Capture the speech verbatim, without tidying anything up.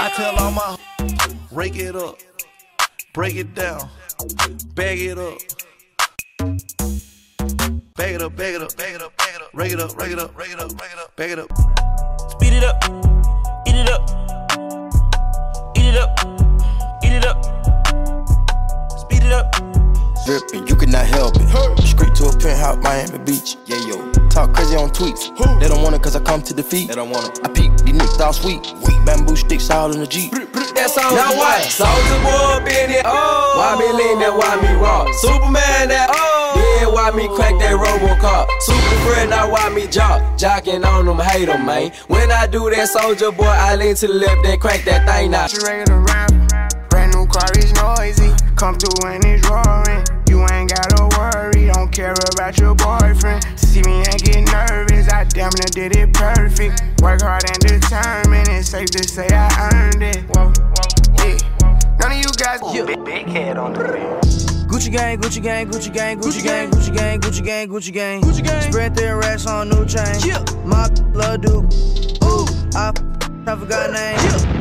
I tell all my rake it up, break it down, bag it up. Bag it up, bag it up, bag it up, bag it up, rake it up, rake it up, rake it up, rake it up, bag it up. Speed it up, eat it up, eat it up, eat it up, speed it up. Drippin', you cannot help it. Straight to a penthouse, Miami Beach. Yeah, yo. Talk crazy on tweets. They don't want it cause I come to defeat. They don't want it. I peep, these niggas all sweet. Bamboo sticks all in the Jeep. That's all. Now what? Soulja Boy been it. Oh. Why me lean that? Why me rock? Superman that. Oh. Yeah, why me crack that Robocop? Super friend, now why me jock? Jocking on them, hate them, man. When I do that, Soulja Boy, I lean to the left, then crank that thing now. Regular rap, brand new car is noisy. Come through and it's roaring. You ain't gotta worry, don't care about your boyfriend. See me and get nervous, I damn near did it perfect. Work hard and determined, it's safe to say I earned it. Whoa, yeah. None of you guys, yeah. big, big head on the bed. Gucci gang, Gucci gang, Gucci gang, Gucci gang, Gucci gang, Gucci gang, Gucci gang, Gucci gang. Spread their racks on new chain. My love Duke. Ooh, I, I forgot name.